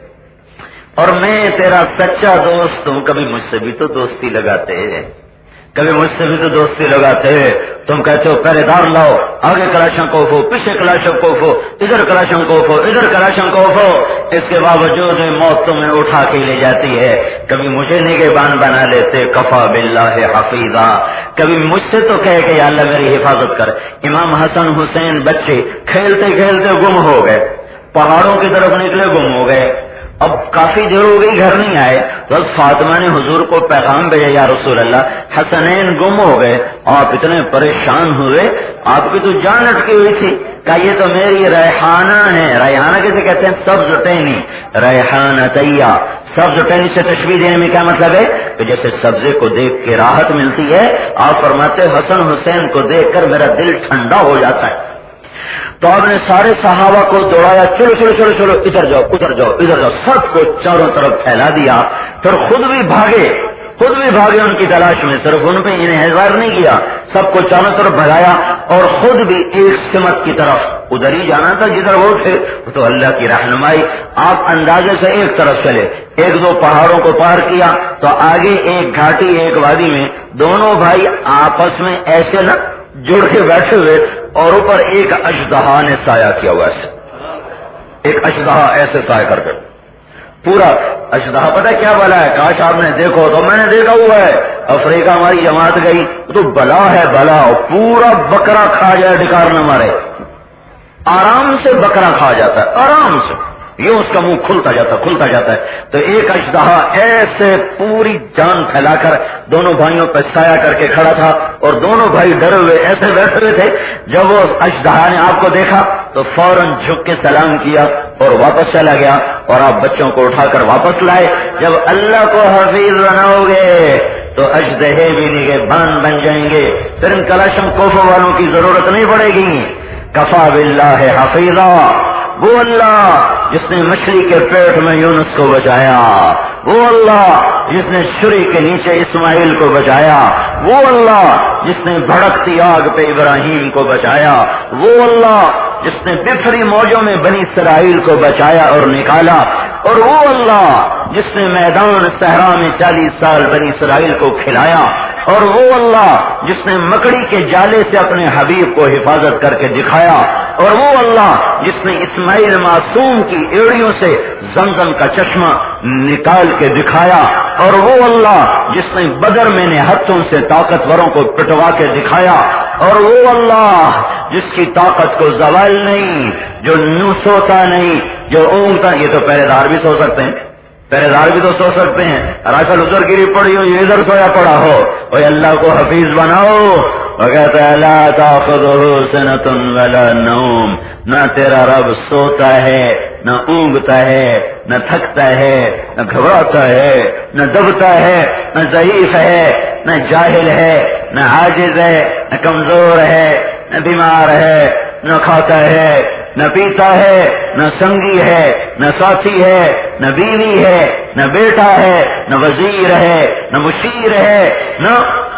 اور میں تیرا سچا دوست ہوں، کبھی مجھ سے بھی تو دوستی لگاتے ہیں، کبھی مجھ سے بھی تو دوستی لگاتے ہیں۔ تم کہتے ہو پہلے دار لاؤ، آگے کلاشنکوف ہو، پیچھے کلاشنکوف ہو، ادھر کلاشنکوف ہو، ادھر کلاشنکوف ہو، اس کے باوجود موت تمہیں اٹھا کے لے جاتی ہے۔ کبھی مجھے نگہبان بنا لیتے، کفا باللہ حفیظا، کبھی مجھ سے تو کہے کہ یا اللہ میری حفاظت کر۔ امام حسن حسین بچے کھیلتے کھیلتے گم ہو گئے، پہاڑوں کی طرف نکلے گم ہو گئے، اب کافی دیر ہو گئی گھر نہیں آئے، تو بس فاطمہ نے حضور کو پیغام بھیجا، یا رسول اللہ حسنین گم ہو گئے، آپ اتنے پریشان ہوئے، آپ کی تو جان اٹکی ہوئی تھی، کہا یہ تو میری ریحانہ ہے۔ ریحانہ کیسے کہتے ہیں؟ سبز ٹہنی، ریحانہ طیہ۔ سبز ٹہنی سے تشبیہ دینے میں کیا مطلب ہے؟ کہ جیسے سبزے کو دیکھ کے راحت ملتی ہے، آپ فرماتے حسن حسین کو دیکھ کر میرا دل ٹھنڈا ہو جاتا ہے۔ تو آپ نے سارے صحابہ کو دوڑایا، چلو چلو چلو چلو ادھر جاؤ ادھر جاؤ ادھر جاؤ، سب کو چاروں طرف پھیلا دیا، پھر خود بھی بھاگے ان کی تلاش میں، صرف ان پہ انحصار نہیں کیا، سب کو چاروں طرف بھگایا اور خود بھی ایک سمت کی طرف، ادھر ہی جانا تھا جدھر وہ تھے، تو اللہ کی رہنمائی، آپ اندازے سے ایک طرف چلے، ایک دو پہاڑوں کو پار کیا تو آگے ایک گھاٹی ایک وادی میں دونوں بھائی آپس میں ایسے نہ جڑ کے بیٹھے ہوئے، اور اوپر ایک اژدہا نے سایہ کیا ہوا، ایسے ایک اژدہا ایسے سایہ کر کے، پورا اژدہا پتہ کیا بلا ہے؟ کاش آپ نے دیکھو تو، میں نے دیکھا ہوا ہے، افریقہ ہماری جماعت گئی تو بلا ہے بلا، پورا بکرا کھا جائے ڈکار نہ مارے، آرام سے بکرا کھا جاتا ہے، آرام سے، یہ اس کا منہ کھلتا جاتا ہے، تو ایک اژدہا ایسے پوری جان پھیلا کر دونوں بھائیوں پہ سایہ کر کے کھڑا تھا، اور دونوں بھائی ڈرے ہوئے ایسے بیٹھے ہوئے تھے۔ جب وہ اژدہا نے آپ کو دیکھا تو فوراً جھک کے سلام کیا اور واپس چلا گیا، اور آپ بچوں کو اٹھا کر واپس لائے۔ جب اللہ کو حفیظ بناؤ گے تو اژدہے بھی نگہبان بن جائیں گے، پھر ان کلاشم کوفوں والوں کی ضرورت نہیں پڑے گی۔ کفا باللہ حفیظا، وہ اللہ جس نے مچھلی کے پیٹ میں یونس کو بچایا، وہ اللہ جس نے چھری کے نیچے اسماعیل کو بچایا، وہ اللہ جس نے بھڑکتی آگ پہ ابراہیم کو بچایا، وہ اللہ جس نے بفری موجوں میں بنی اسرائیل کو بچایا اور نکالا، اور وہ اللہ جس نے میدان صحرا میں 40 سال بنی اسرائیل کو کھلایا، اور وہ اللہ جس نے مکڑی کے جالے سے اپنے حبیب کو حفاظت کر کے دکھایا، اور وہ اللہ جس نے اسماعیل معصوم کی ایڑیوں سے زمزم کا چشمہ نکال کے دکھایا، اور وہ اللہ جس نے بدر میں نے ہاتھوں سے طاقتوروں کو پٹوا کے دکھایا، اور وہ اللہ جس کی طاقت کو زوال نہیں، جو نو سوتا نہیں، جو اونگتا، یہ تو پہرے دار بھی سو سکتے ہیں، پہرے دار بھی تو سو سکتے ہیں، راشل ادھر گری پڑی ہو، یہ ادھر سویا پڑا ہو، اور اللہ کو حفیظ بناؤ۔ اور کہتا ہے لا تاخذہ سنۃ ولا نوم، نہ تیرا رب سوتا ہے، نہ اونگتا ہے، نہ تھکتا ہے، نہ گھبراتا ہے، نہ دبتا ہے، نہ ضعیف ہے، نہ جاہل ہے، نہ عاجز ہے، نہ کمزور ہے، نہ بیمار ہے، نہ کھاتا ہے، نہ پیتا ہے، نہ سنگی ہے، نہ ساتھی ہے، نہ بیوی ہے، نہ بیٹا ہے، نہ وزیر ہے، نہ مشیر ہے، نہ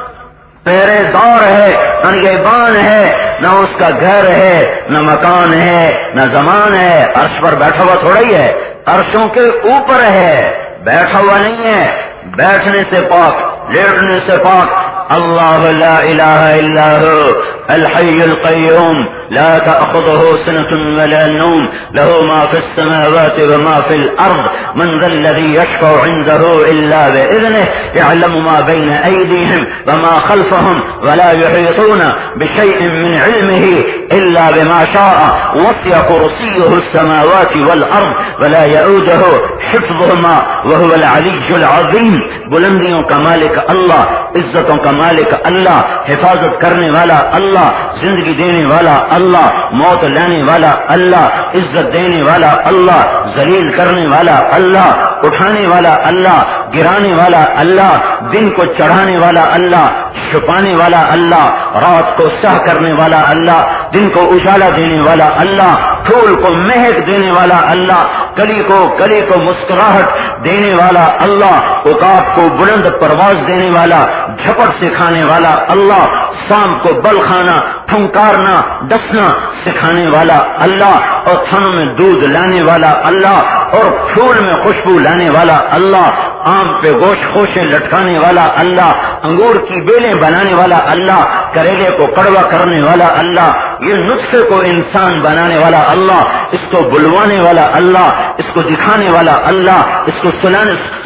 پہرے دار ہے، نہ نگہبان ہے، نہ اس کا گھر ہے، نہ مکان ہے، نہ زمان ہے، عرش پر بیٹھا ہوا تھوڑا ہی ہے، عرشوں کے اوپر ہے، بیٹھا ہوا نہیں ہے، بیٹھنے سے پاک، لیٹنے سے پاک، اللہ لا الہ الا ہو الحی القیوم لا تأخذه سنة ولا نوم له ما في السماوات وما في الأرض من ذا الذي يشفع عنده إلا بإذنه يعلم ما بين أيديهم وما خلفهم ولا يحيطون بشيء من علمه إلا بما شاء وسع كرسيه السماوات والأرض ولا يؤوده حفظهما وهو العلي العظيم۔ بلندیوں کا مالک اللہ، عزتوں کا مالک اللہ، حفاظت کرنے والا اللہ، زندگی دینے والا اللہ، موت لانے والا اللہ، عزت دینے والا اللہ، ذلیل کرنے والا اللہ، اٹھانے والا اللہ، گرانے والا اللہ، دن کو چڑھانے والا اللہ، چھپانے والا اللہ، رات کو سہ کرنے والا اللہ، دن کو اجالا دینے والا اللہ، پھول کو مہک دینے والا اللہ، کلی کو مسکراہٹ دینے والا اللہ، عقاب کو بلند پرواز دینے والا، جھپٹ سکھانے والا اللہ، سانپ کو بل کھانا، پھنکارنا، ڈسنا سکھانے والا اللہ، اور تھنوں میں دودھ لانے والا اللہ، اور پھول میں خوشبو لانے والا اللہ، آم پہ گوشت خوشے لٹکانے والا اللہ، انگور کی بیلیں بنانے والا اللہ، کریلے کو کڑوا کرنے والا اللہ، یہ نطفے کو انسان بنانے والا اللہ، اس کو بلوانے والا اللہ، اس کو دکھانے والا اللہ، اس کو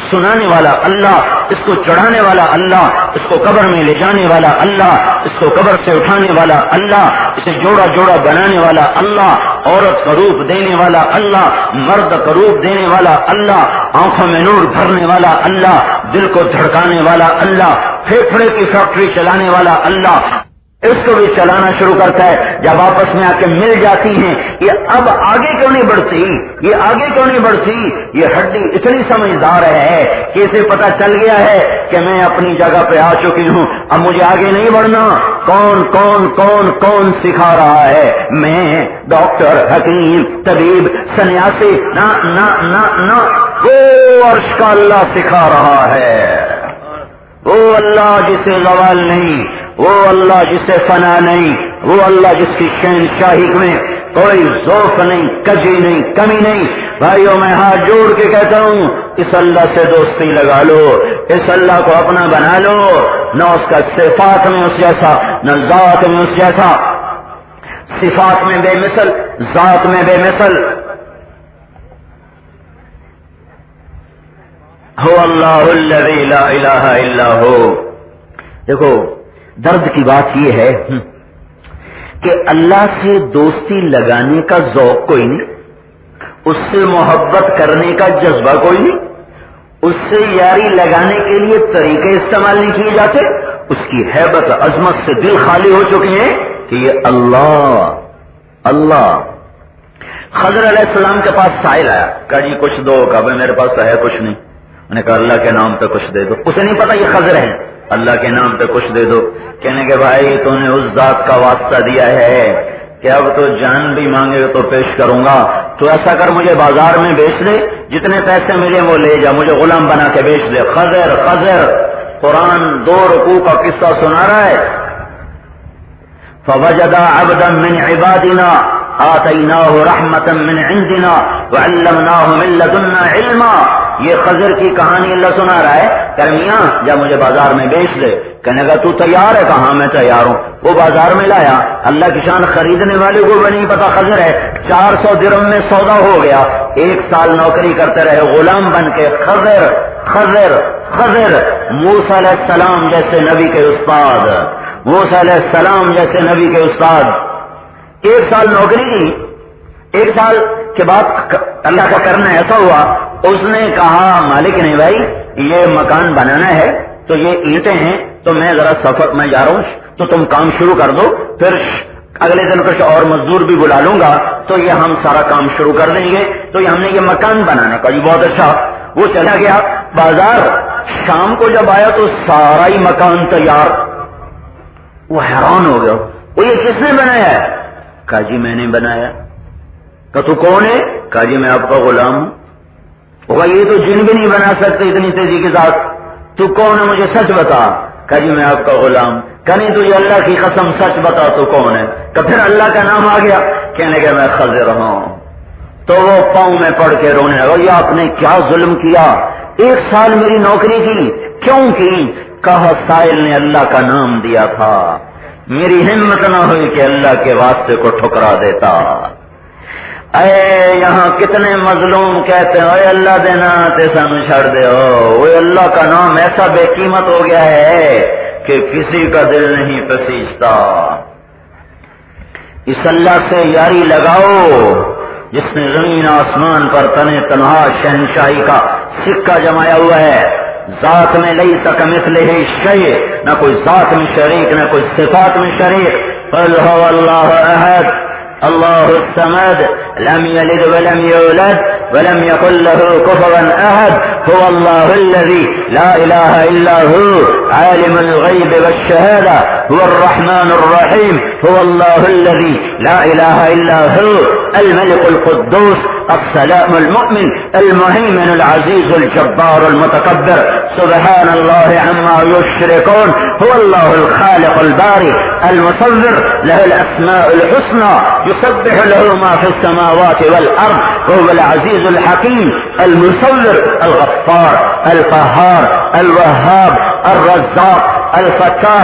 سنانے والا اللہ، اس کو چڑھانے والا اللہ، اس کو قبر میں لے جانے والا اللہ، اس کو قبر سے اٹھانے والا اللہ، اسے جوڑا جوڑا بنانے والا اللہ، عورت کا روپ دینے والا اللہ، مرد کا روپ دینے والا اللہ، آنکھوں میں نور بھرنے والا اللہ، دل کو دھڑکانے والا اللہ، پھیپھڑے کی فیکٹری چلانے والا اللہ، اس کو بھی چلانا شروع کرتا ہے۔ جب آپس میں آ کے مل جاتی ہیں، یہ اب آگے کیوں نہیں بڑھتی، یہ آگے کیوں نہیں بڑھتی؟ یہ ہڈی اتنی سمجھدار ہے کہ اسے پتا چل گیا ہے کہ میں اپنی جگہ پہ آ چکی ہوں، اب مجھے آگے نہیں بڑھنا۔ کون کون کون کون سکھا رہا ہے؟ میں، ڈاکٹر، حکیم، طبیب، سنیاسی؟ نہ نہ نہ نہ، وہ عرش کا اللہ سکھا رہا ہے، وہ اللہ جسے زوال نہیں، وہ اللہ جسے فنا نہیں، وہ اللہ جس کی شہنشاہی میں کوئی ذوق نہیں، کجی نہیں، کمی نہیں۔ بھائیوں میں ہاتھ جوڑ کے کہتا ہوں، اس اللہ سے دوستی لگا لو، اس اللہ کو اپنا بنا لو، نہ اس کا صفات میں اس جیسا، نہ ذات میں اس جیسا، صفات میں بے مثل، ذات میں بے مثل۔ هو اللہ الذی لا الہ الا ہو۔ دیکھو درد کی بات یہ ہے کہ اللہ سے دوستی لگانے کا ذوق کوئی نہیں، اس سے محبت کرنے کا جذبہ کوئی نہیں، اس سے یاری لگانے کے لیے طریقے استعمال نہیں کیے جاتے، اس کی ہیبت عظمت سے دل خالی ہو چکے ہیں کہ یہ اللہ اللہ۔ خضر علیہ السلام کے پاس سائل آیا، کہا جی کچھ دو، کہا بھائی میرے پاس ہے کچھ نہیں۔ انہوں نے کہا اللہ کے نام پہ کچھ دے دو۔ اسے نہیں پتا یہ خضر ہے، اللہ کے نام پہ کچھ دے دو۔ کہنے کہ بھائی تو نے اس ذات کا واسطہ دیا ہے کہ اب تو جان بھی مانگے تو پیش کروں گا، تو ایسا کر مجھے بازار میں بیچ دے، جتنے پیسے ملے وہ لے جا، مجھے غلام بنا کے بیچ دے۔ خضر خضر، قرآن 2 رکوع کا قصہ سنا رہا ہے۔ فوجد عبدا من عبادنا آتیناہ رحمتا من عندنا وعلمناہ من لدنا علما۔ یہ خضر کی کہانی اللہ سنا رہا ہے، کہ میاں جا مجھے بازار میں بیچ دے۔ کہنے کا تو تیار ہے؟ کہاں میں تیار ہوں۔ وہ بازار میں لایا، اللہ کی شان خریدنے والے کو بھی نہیں پتا خضر ہے، 400 درہم میں سودا ہو گیا، 1 سال نوکری کرتے رہے غلام بن کے۔ خضر خضر خضر، موسیٰ علیہ السلام جیسے نبی کے استاد، موسیٰ علیہ السلام جیسے نبی کے استاد۔ 1 سال نوکری کی، 1 سال کے بعد اللہ کا کرنا ایسا ہوا، اس نے کہا مالک نے بھائی یہ مکان بنانا ہے تو یہ اینٹیں ہیں، تو میں ذرا سفر میں جا رہا ہوں، تو تم کام شروع کر دو، پھر اگلے دن کچھ اور مزدور بھی بلا لوں گا، تو یہ ہم سارا کام شروع کر دیں گے۔ تو یہ ہم نے یہ مکان بنانے کا، یہ بہت اچھا۔ وہ چلا گیا بازار، شام کو جب آیا تو سارا ہی مکان تیار۔ وہ حیران ہو گیا، وہ یہ کس نے بنایا ہے؟ کہا جی میں نے بنایا۔ کہا تو کون ہے؟ کہا جی میں آپ کا غلام ہوں۔ وہ یہ تو جن بھی نہیں بنا سکتے اتنی تیزی کے ساتھ، تو کون ہے مجھے سچ بتا۔ کہا جی میں آپ کا غلام۔ کہا نہیں تو یہ اللہ کی قسم سچ بتا تو کون ہے؟ کہ پھر اللہ کا نام آ گیا۔ کہنے کہ میں خضر ہوں۔ تو وہ پاؤں میں پڑ کے رونے لگا، یہ آپ نے کیا ظلم کیا، 1 سال میری نوکری کی، کیوں کی؟ کہا سائل نے اللہ کا نام دیا تھا، میری ہمت نہ ہوئی کہ اللہ کے واسطے کو ٹھکرا دیتا۔ اے یہاں کتنے مظلوم کہتے ہیں اے اللہ دینا تے سانو چھڑ دے، وہ اللہ کا نام ایسا بے قیمت ہو گیا ہے کہ کسی کا دل نہیں پسیجتا۔ اس اللہ سے یاری لگاؤ جس نے زمین آسمان پر تنے تنہا شہنشاہی کا سکہ جمایا ہوا ہے۔ ذات میں لیس کمثلہ شیء، نہ کوئی ذات میں شریک نہ کوئی صفات میں شریک۔ قل هو اللہ احد اللہ الصمد لم يلد ولم يولد ولم يكن له كفوا احد هو الله الذي لا اله الا هو عالم الغيب والشهاده هو الرحمن الرحيم هو الله الذي لا اله الا هو الملك القدوس السلام المؤمن المهيمن العزيز الجبار المتكبر سبحان الله عما يشركون هو الله الخالق الباري المصور له الاسماء الحسنى يسبح له ما في السماوات والارض وهو العزيز الحكيم المصور الغفار القهار الوهاب الرزاق الفتاح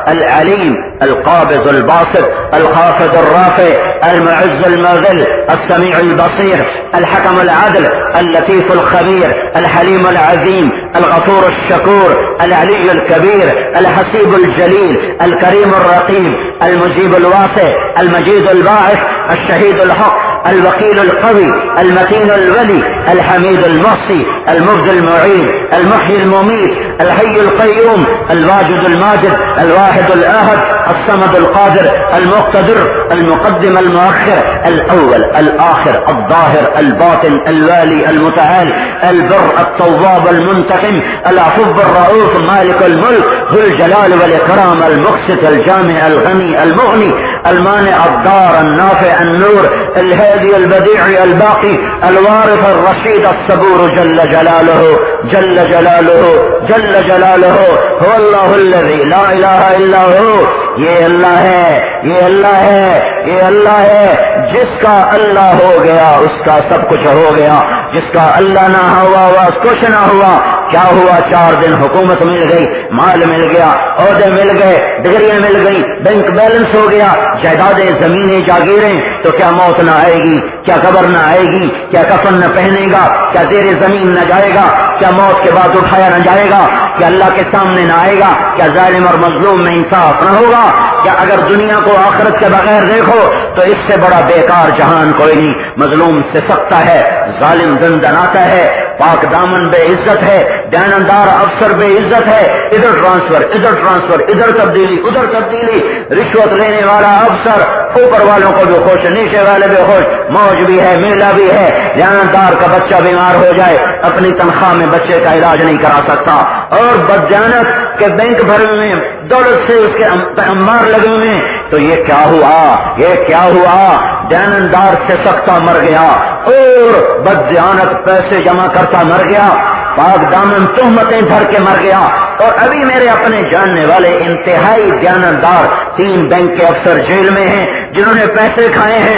العليم القابض الباسط الخافض الرافع المعز المذل السميع البصير الحكم العدل اللطيف الخبير الحليم العظيم الغفور الشكور العلي الكبير الحسيب الجليل الكريم الرقيب المجيب الواسع المجيد الباعث الشهيد الحق الوكيل القوي المتين الولي الحميد المحصي المبدي المعيد المحيي المميت الحي القيوم الواجد الماجد الواحد الآحد الصمد القادر المقتدر المقدم المؤخر الأول الآخر الظاهر الباطن الوالي المتعال البر التواب المنتقم العفو الرؤوف مالك الملك ذو الجلال والإكرام المقسط الجامع الغني المغني المانع الضار النافع النور الهادي البديع الباقي الوارث الرشيد الصبور جل جلاله جل جلاله جل جلاله هو الله الذي لا إله إلا هو. یہ اللہ ہے یہ اللہ ہے یہ اللہ ہے جس کا اللہ ہو گیا اس کا سب کچھ ہو گیا، جس کا اللہ نہ ہوا اس کچھ نہ ہوا. کیا ہوا؟ 4 دن حکومت مل گئی، مال مل گیا، عہدے مل گئے، ڈگریاں مل گئی، بینک بیلنس ہو گیا، جائیدادیں زمینیں جاگیریں. تو کیا موت نہ آئے گی؟ کیا قبر نہ آئے گی؟ کیا کفن نہ پہنے گا؟ کیا زیر زمین نہ جائے گا؟ کیا موت کے بعد اٹھایا نہ جائے گا؟ کیا اللہ کے سامنے نہ آئے گا؟ کیا ظالم اور مظلوم میں انصاف نہ ہوگا؟ کیا اگر دنیا کو آخرت کے بغیر دیکھو تو اس سے بڑا بیکار جہان کوئی نہیں. مظلوم سے سکتا ہے، ظالم دندناتا ہے، پاک دامن بے عزت ہے، دیانتدار افسر بے عزت ہے. ادھر ٹرانسفر ادھر تبدیلی ادھر تبدیلی. رشوت لینے والا افسر اوپر والوں کو بھی خوش، نیچے والے بھی خوش، موج بھی ہے، میلہ بھی ہے. دیانتدار کا بچہ بیمار ہو جائے اپنی تنخواہ میں بچے کا علاج نہیں کرا سکتا، اور بددیانت کے بینک بھرے ہوئے دولت سے اس کے انبار لگے ہوئے. تو یہ کیا ہوا؟ یہ کیا ہوا؟ دیانتدار سے سکتا مر گیا اور بددیانت پیسے جمع کرتا مر گیا، پاک دامن تہمتیں بھر کے مر گیا. اور ابھی میرے اپنے جاننے والے انتہائی دیانتدار 3 بینک کے افسر جیل میں ہیں جنہوں نے پیسے کھائے ہیں،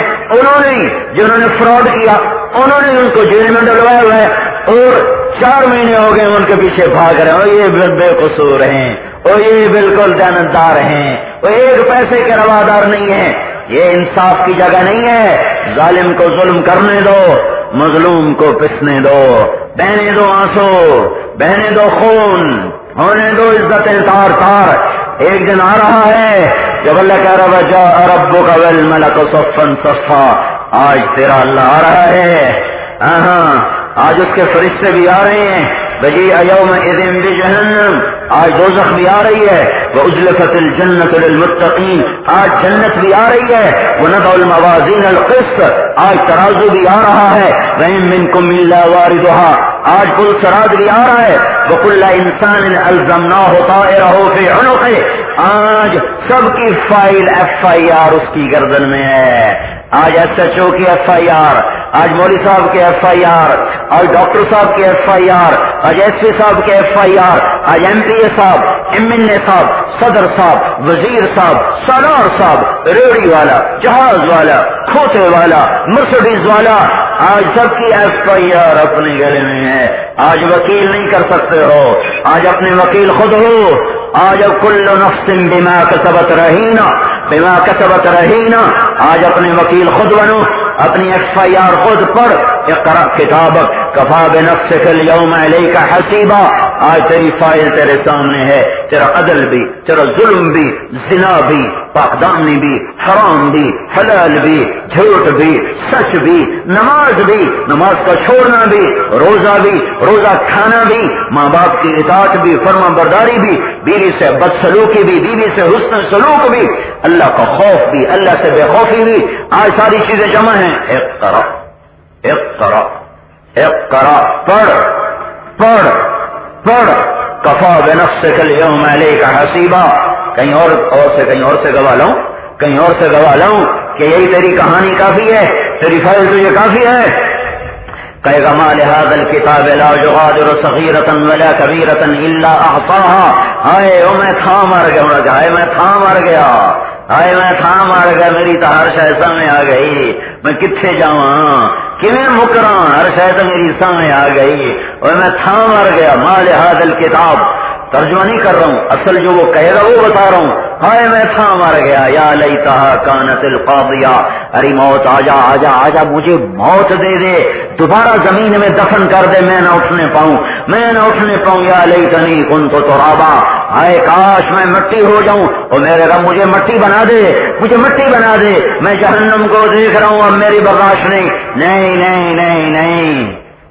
جنہوں نے فراڈ کیا انہوں نے ان کو جیل میں ڈلوایا ہوا ہے، اور 4 مہینے ہو گئے ان کے پیچھے بھاگ رہے ہیں. اور یہ بے قصور ہیں، اور یہ بالکل دیانتدار ہیں، وہ ایک پیسے کے روادار نہیں ہیں. یہ انصاف کی جگہ نہیں ہے. ظالم کو ظلم کرنے دو، مظلوم کو پسنے دو، بہنے دو آنسو، بہنے دو خون، ہونے دو عزتیں تار تار. ایک دن آ رہا ہے جب اللہ کہہ رہا ہے جاء ربک والملک صفا صفا. آج تیرا اللہ آ رہا ہے، آج اس کے فرشتے بھی آ رہے ہیں. بجیء یومئذ بجہنم، آج دوزخ بھی آ رہی ہے. وَأُزْلِفَتِ الْجَنَّةُ لِلْمُتَّقِينَ، آج جنت بھی آ رہی ہے. وَنَضَعُ الْمَوَازِينَ الْقِسْطَ، آج ترازو بھی آ رہا ہے. وَإِن مِّنكُمْ إِلَّا وَارِدُهَا، آج پل صراط بھی آ رہا ہے. وَكُلَّ إِنسَانٍ أَلْزَمْنَاهُ طَائِرَهُ فِي عُنُقِهِ، آج سب کی فائل FIR اس کی گردن میں ہے. آج SHO کی FIR، آج مولوی صاحب کے FIR، آج ڈاکٹر صاحب کے FIR، آج SP صاحب کے FIR، آج MPA صاحب، MNA صاحب، صدر صاحب، وزیر صاحب، سالار صاحب، ریڑی والا، جہاز والا، کھوتے والا، مرسڈیز والا، آج سب کی FIR اپنے گلے میں ہے. آج وکیل نہیں کر سکتے ہو، آج اپنے وکیل خود ہو. آج کل نفس بما کسبت رہینا، بما کسبت رہینا. آج اپنے وکیل خود بنو، اپنی FIR خود پڑھ. اقرأ کتابک کفا بنفسک اليوم علیک حسیبا. آج تیری فائل تیرے سامنے ہے. تیرا عدل بھی، تیرا ظلم بھی، زنا بھی، پاکدامنی بھی، حرام بھی، حلال بھی، جھوٹ بھی، سچ بھی، نماز بھی، نماز کا چھوڑنا بھی، روزہ بھی، روزہ کھانا بھی، ماں باپ کی اطاعت بھی، فرما برداری بھی، بیوی سے بدسلوکی بھی، بیوی سے حسن سلوک بھی، اللہ کا خوف بھی، اللہ سے بے خوفی بھی. آج ساری چیزیں جمع ہیں. اقرا اقرا اقرا، پڑھ کفا بنفسک اليوم علیک حسیبا. کہیں اور سے گوا لوں کہ یہی تیری کہانی کافی ہے، تیری فائل تجھے کافی ہے. کہے گا ما لهذا الكتاب لا يغادر صغيرة ولا كبيرة الا احصاها. ہائے میں تھا مر گیا، میری تو ہر شے سامنے آ گئی، میں کتنے جاواں کیویں مکراں، ہر شے تو میری سامنے آ گئی اور میں تھا مر گیا. ما لهذا الكتاب، ترجمہ نہیں کر رہا ہوں، اصل جو وہ کہے گا وہ بتا رہا ہوں. ہائے میں تھا مر گیا، یا لیتہا کانت القاضیہ، ارے موت آجا آجا آجا، مجھے موت دے دے، دوبارہ زمین میں دفن کر دے، میں نہ اٹھنے پاؤں، میں نہ اٹھنے پاؤں. یا لیتنی کنت ترابا، ہائے کاش میں مٹی ہو جاؤں، اور میرے رب مجھے مٹی بنا دے، مجھے مٹی بنا دے. میں جہنم کو دیکھ رہا ہوں، اب میری برداشت نہیں. نہیں نہیں نہیں نہیں،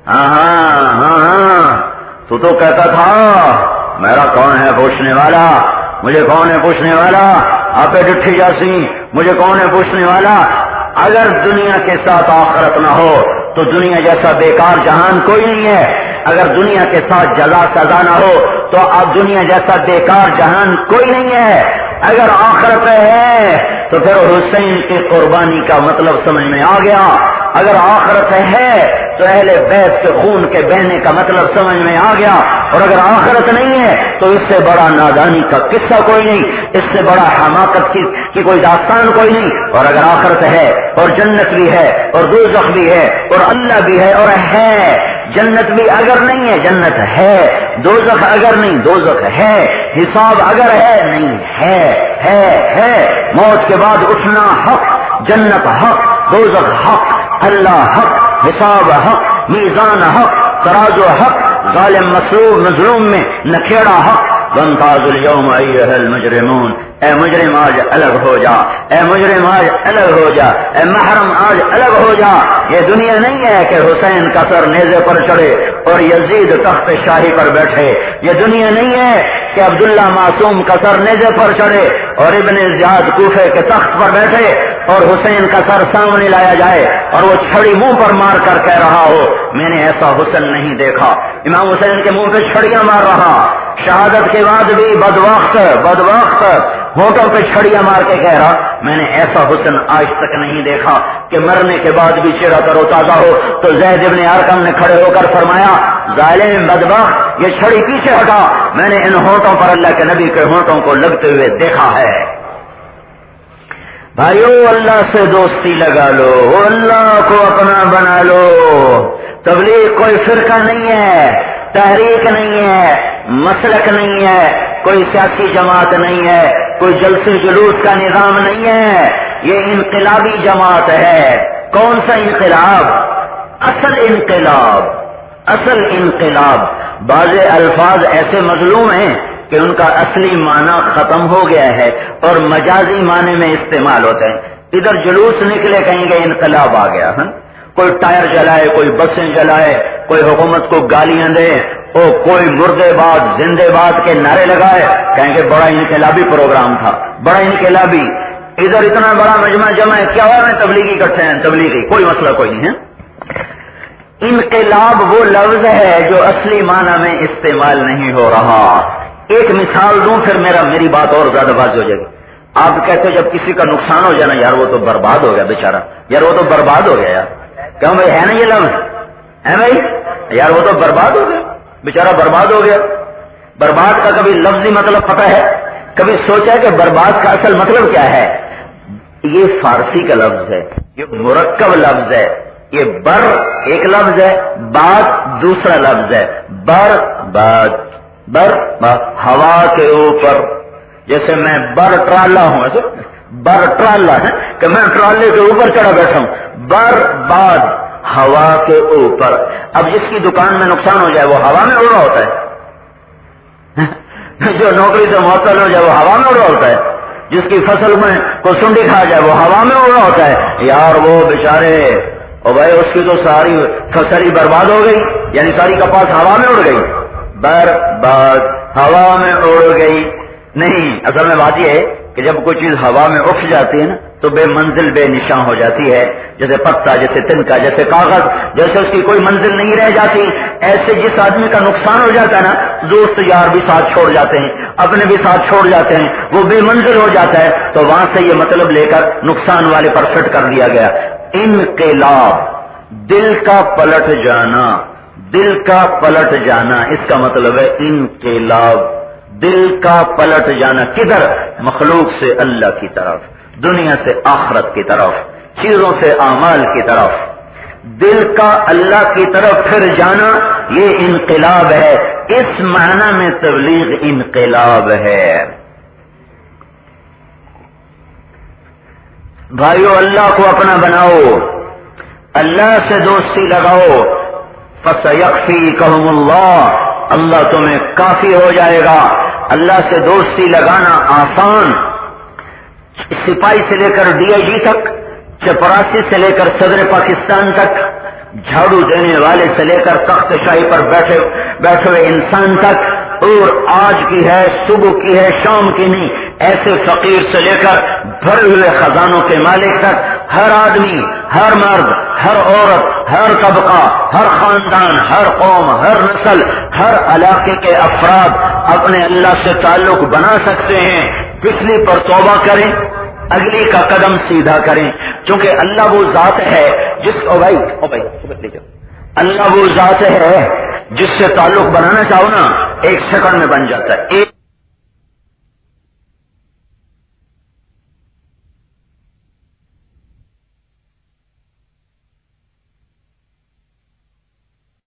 ہاں تو کہتا تھا میرا کون ہے پوچھنے والا، مجھے کون ہے پوچھنے والا، آپ ڈٹھی جاسی، مجھے کون ہے پوچھنے والا. اگر دنیا کے ساتھ آخرت نہ ہو تو دنیا جیسا بیکار جہان کوئی نہیں ہے. اگر دنیا کے ساتھ جزا سزا نہ ہو تو اب دنیا جیسا بیکار جہان کوئی نہیں ہے. اگر آخرت ہے تو پھر حسین کی قربانی کا مطلب سمجھ میں آ گیا. اگر آخرت ہے تو اہل بیت کے خون کے بہنے کا مطلب سمجھ میں آ گیا. اور اگر آخرت نہیں ہے تو اس سے بڑا نادانی کا قصہ کوئی نہیں، اس سے بڑا حماقت کی کوئی داستان کوئی نہیں. اور اگر آخرت ہے اور جنت بھی ہے اور دوزخ بھی ہے اور اللہ بھی ہے اور ہے، جنت بھی اگر نہیں ہے جنت ہے، دوزخ اگر نہیں دوزخ ہے، حساب اگر ہے نہیں ہے. موت کے بعد اٹھنا حق، جنت حق، دوزخ حق، اللہ حق، حساب حق، میزان حق، ترازو حق، ظالم مظلوم میں نکھیڑا حق. وامتاز اليوم ایھا المجرمون، اے مجرم آج الگ ہو جا، اے مجرم آج الگ ہو جا، اے محرم آج الگ ہو جا. یہ دنیا نہیں ہے کہ حسین کا سر نیزے پر چڑھے اور یزید تخت شاہی پر بیٹھے. یہ دنیا نہیں ہے کہ عبداللہ معصوم کا سر نیزے پر چڑھے اور ابن زیاد کوفے کے تخت پر بیٹھے اور حسین کا سر سامنے لایا جائے اور وہ چھڑی منہ پر مار کر کہہ رہا ہو میں نے ایسا حسن نہیں دیکھا. امام حسین کے منہ پہ چھڑیاں مار رہا، شہادت کے بعد بھی بدوقت ہونٹوں پہ چھڑیاں مار کے کہہ رہا میں نے ایسا حسن آج تک نہیں دیکھا کہ مرنے کے بعد بھی چہرہ تر و تازہ ہو. تو زید ابن ارقم نے کھڑے ہو کر فرمایا ظالم بدبخت، یہ چھڑی پیچھے ہٹا، میں نے ان ہونٹوں پر اللہ کے نبی کے ہونٹوں کو لگتے ہوئے دیکھا ہے. بھائیو اللہ سے دوستی لگا لو، اللہ کو اپنا بنا لو. تبلیغ کوئی فرقہ نہیں ہے، تحریک نہیں ہے، مسلک نہیں ہے، کوئی سیاسی جماعت نہیں ہے، کوئی جلسے جلوس کا نظام نہیں ہے. یہ انقلابی جماعت ہے. کون سا انقلاب؟ اصل انقلاب. بعض الفاظ ایسے مظلوم ہیں کہ ان کا اصلی معنی ختم ہو گیا ہے اور مجازی معنی میں استعمال ہوتے ہیں. ادھر جلوس نکلے کہیں گے انقلاب آ گیا، کوئی ٹائر جلائے، کوئی بسیں جلائے، کوئی حکومت کو گالیاں دے، اور کوئی مردے باد زندے باد کے نعرے لگائے، کہیں گے بڑا انقلابی پروگرام تھا، بڑا انقلابی. ادھر اتنا بڑا مجمع جمع ہے، کیا ہوا میں تبلیغی اکٹھے ہیں، تبلیغی، کوئی مسئلہ کوئی نہیں ہے. انقلاب وہ لفظ ہے جو اصلی معنی میں استعمال نہیں ہو رہا. ایک مثال دوں پھر میری بات اور زیادہ واضح ہو جائے گی. آپ کہتے جب کسی کا نقصان ہو جائے نا یار وہ تو برباد ہو گیا بیچارہ، یار وہ تو برباد ہو گیا یار. کیوں بھائی ہے نا یہ لفظ ہے بھائی، یار وہ تو برباد ہو گیا، بیچارہ برباد ہو گیا. برباد کا کبھی لفظی مطلب پتہ ہے؟ کبھی سوچا کہ برباد کا اصل مطلب کیا ہے؟ یہ فارسی کا لفظ ہے، یہ مرکب لفظ ہے. یہ بر ایک لفظ ہے، باد دوسرا لفظ ہے. بر ہوا کے اوپر، جیسے میں بر ٹرالا ہوں، ایسے بر ٹرالا ہے کہ میں ٹرالے کے اوپر چڑھا بیٹھا ہوں. باد ہوا کے اوپر. اب جس کی دکان میں نقصان ہو جائے وہ ہوا میں اڑ رہا ہوتا ہے، جو نوکری سے معطل ہو جائے وہ ہوا میں اڑ رہا ہوتا ہے، جس کی فصل میں کوئی سنڈی کھا جائے وہ ہوا میں اڑ رہا ہوتا ہے. یار وہ بیچارے اور بھائی اس کی تو ساری فصل ہی برباد ہو گئی، یعنی ساری کپاس ہوا میں اڑ گئی. برباد ہوا میں اڑ گئی. نہیں، اصل میں بات یہ ہے کہ جب کوئی چیز ہوا میں اٹھ جاتی ہے نا تو بے منزل بے نشاں ہو جاتی ہے. جیسے پتا، جیسے تنکا، جیسے کاغذ، جیسے اس کی کوئی منزل نہیں رہ جاتی. ایسے جس آدمی کا نقصان ہو جاتا ہے نا، دوست یار بھی ساتھ چھوڑ جاتے ہیں، اپنے بھی ساتھ چھوڑ جاتے ہیں، وہ بے منزل ہو جاتا ہے. تو وہاں سے یہ مطلب لے کر نقصان والے پر فٹ کر دیا گیا. انقلاب، دل کا پلٹ جانا، دل کا پلٹ جانا، اس کا مطلب ہے انقلاب. دل کا پلٹ جانا کدھر؟ مخلوق سے اللہ کی طرف، دنیا سے آخرت کی طرف، چیزوں سے اعمال کی طرف. دل کا اللہ کی طرف پھر جانا یہ انقلاب ہے، اس معنی میں تبلیغ انقلاب ہے۔ بھائیو، اللہ کو اپنا بناؤ، اللہ سے دوستی لگاؤ، فَسَيَكْفِيكَهُمُ اللَّهُ، اللہ تمہیں کافی ہو جائے گا۔ اللہ سے دوستی لگانا آسان، سپاہی سے لے کر ڈی آئی جی تک، چپراسی سے لے کر صدر پاکستان تک، جھاڑو دینے والے سے لے کر تخت شاہی پر بیٹھے ہوئے انسان تک، اور آج کی ہے، صبح کی ہے، شام کی نہیں، ایسے فقیر سے لے کر بھرے ہوئے خزانوں کے مالک تک، ہر آدمی، ہر مرد، ہر عورت، ہر طبقہ، ہر خاندان، ہر قوم، ہر نسل، ہر علاقے کے افراد اپنے اللہ سے تعلق بنا سکتے ہیں۔ پچھلی پر توبہ کریں، اگلی کا قدم سیدھا کریں، کیونکہ اللہ وہ ذات ہے جس اللہ وہ ذات ہے جس سے تعلق بنانا چاہو نا، ایک سیکنڈ میں بن جاتا ہے۔